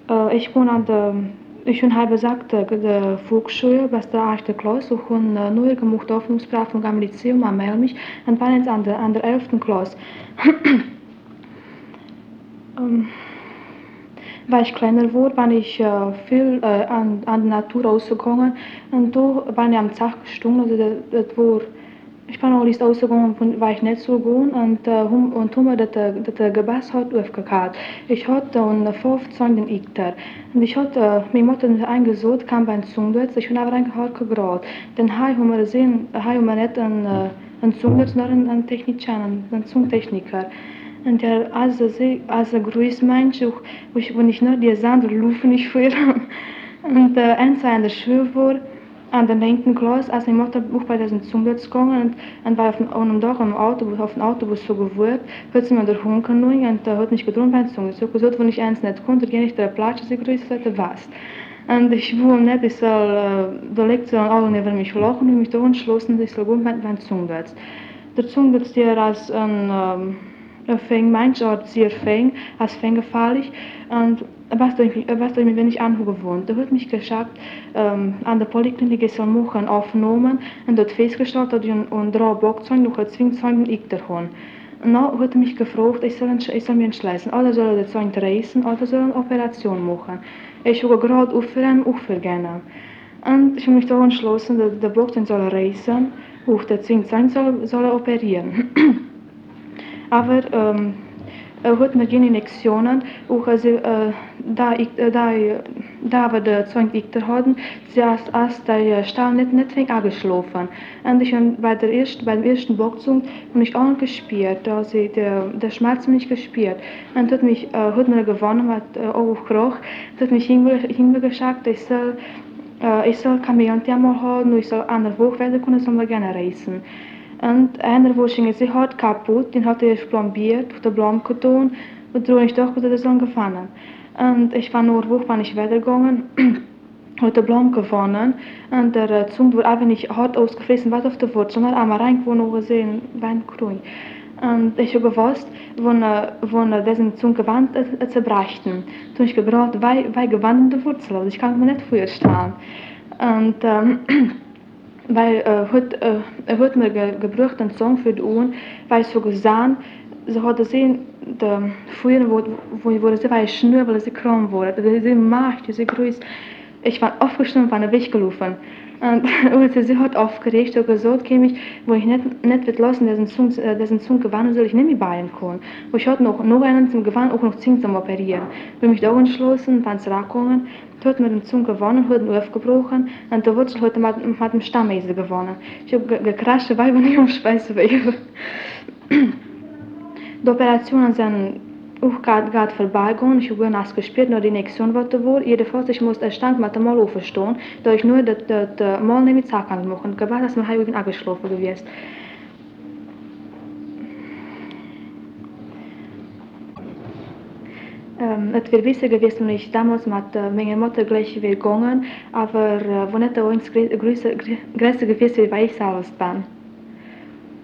Ich wohne ich habe halb gesagt, der Volksschule, was der erste Klasse, ich habe nur gemacht Aufnahmsprache von am Lyzeum, am Melmich, und war jetzt an der 11. Klasse. ähm, Weil ich kleiner wurde, bin ich viel an die Natur rausgegangen und da bin ich am Tag gestanden, also das war, ich bin auch nicht rausgegangen, war ich nicht so gut und haben mir das Gebiss hat aufgekauft. Ich hatte einen 15 Hektar und ich hatte, meine Mutter hat eingesucht, kam beim Zungdutz, ich habe aber eigentlich gerade. Dann haben wir gesehen, haben wir nicht einen Zungdutz, sondern einen Technician, einen Zungtechniker. En der als een groot mensje, wenn ich nur die Sand laufen nicht für. Und eins an der Schule war, an der 9. Klasse, als meine Mutter auch bei diesem Zunglitz gegangen und war auf einem Tag auf dem Autobus so geworden, hat sie mir der Hund genommen und hat mich gedrungen beim Zunglitz. So gesagt, wenn ich eins nicht konnte, gehe ich der Platz, sie grüßt, was. Und ich will nicht, ich soll, da liegt so alle über mich lachen und mich da entschlossen, ich soll gut beim Zunglitz. Der Zunglitz, der als een fing manchmal sehr fing, als fing gefährlich. Und was durch mich, wenn ich angewohnt. Da hat mich gesagt, an der Poliklinik ist er machen aufgenommen und dort festgestellt, dass ich ein drei Bockzeugen noch ein Zwingzeugen Ikter habe. Und dann hat er mich gefragt, ich soll mich entschließen, oder soll er das Zeug reißen, oder soll er eine Operation machen. Ich habe gerade aufhören, auch vergeben. Und ich habe mich da entschlossen, dass der Bockzeugen soll reißen, auch der Zwingzeugen soll er operieren. Aber er hat mir geen Injektionen, auch also, da wir de Zeug Ikter hatten, als der Stahl nicht fing angeschlafen. Und ich habe beim ersten Boxung mich auch gespürt, also der Schmerz mich gespürt. Und hat mir gewonnen, hat auch gekrochen, hat mich hingebracht, gesagt, ich soll Kameleontier mal haben, ich soll an der Woche werden können, soll mir gerne reisen. Und einer war sie hart kaputt, den hatte ich plombiert, auf der Blom getan, und dann ich dachte, das ist angefangen. Und ich war nur eine Woche, ich weitergegangen, hat der Blom gewonnen, und der Zunge wurde einfach nicht hart ausgefressen, was auf der Wurzel, sondern einmal reingewonnen, gesehen, beim Grün. Und ich habe gewusst, wenn diesen Zunge gewandt zerbrechen. Dann ich gebraucht, weil gewandte Wurzel, also ich kann mir nicht vorstellen. Und weil er hat mir gebracht einen Song für die Ohren, weil ich so gesehen, sie hat gesehen, früher, wo sie war schnür, weil sie krank wurde, diese Macht, diese Größe. Ich war aufgestanden und war weggelaufen. Und sie hat aufgeregt und gesagt, wo ich nicht wird lassen, diesen Zung gewannen soll ich nicht mehr bei ihm kommen. Und ich hatte noch einen zum Gewannen, auch noch 10 zum Operieren. Ich habe mich da entschlossen, bin zurückgegangen, hat mit dem Zung gewonnen, hat ihn aufgebrochen und der Wurzel hat mit dem Stammeise gewonnen. Ich habe gekrascht, weil ich nicht umspeisen will. Die Operationen sind auch gerade vorbeigegangen. Ich habe nass gespielt, nur die Injektion war. Jedenfalls, ich musste erst mit dem Mal aufstehen, da ich nur das Mal nicht mit Zacken machen. Und gewahr, dass ich bin angeschlafen gewesen. Es wäre besser gewesen, wenn ich damals mit meiner Mutter gleich wäre gegangen, aber wo nicht der größte gewesen wäre, weil ich selbst bin.